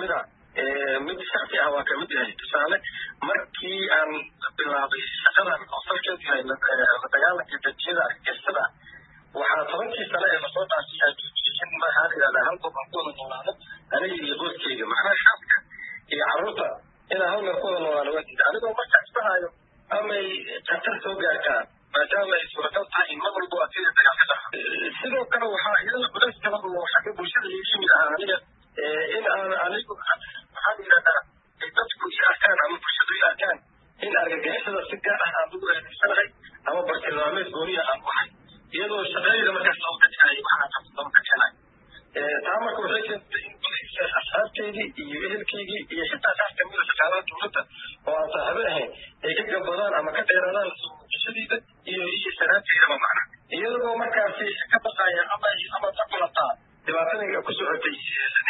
kamid ah mid shakhsi ah waa kamid yahay tusaale markii aan bilaabay shaqadan oo salkeedu yahay la dagaalanka dajiyada argagixisada waxaa 10 sano ee lasoo dhaafay in maxaa la yidhahdaa hal qof aan ku wada noolaano aniga iyo qoyskayga macnaha shacabka iyo carruurta inaan hal meel ku wada noolaano waa diida anigoo markaas dhahayo amay khatar soo gaartaan maadaama ay suuragal tahay in mar walbo adkayda dagaalka dhaca sidoo kale waxaa iyada culays kala oo xagga bulshada iga yimid ah aniga in aan anigu maxaa la yidhahdaa ay dadku i arkaan ama bulshadu i arkaan in argagixisada si gaar ah aan ugu eedaysanahay ama bartilmaameed gooniya aan wahay iyadoo shaqadayda markaas loo dadkaay waxaa qabsadaba ka keenay taa marka waxay keentay in asxaabteydii iyo ehelkeygii iyo xitaa qaar kamida shaqaalaha dowladda oo aan saaxiibo ahayn ay ka gabadaan ama ka dheeraadaan lasooqashadiida iyo sanaanteydaba macna iyadoo markaasi ka baqaya ama ka qulataa dhibaatadayga ku socotay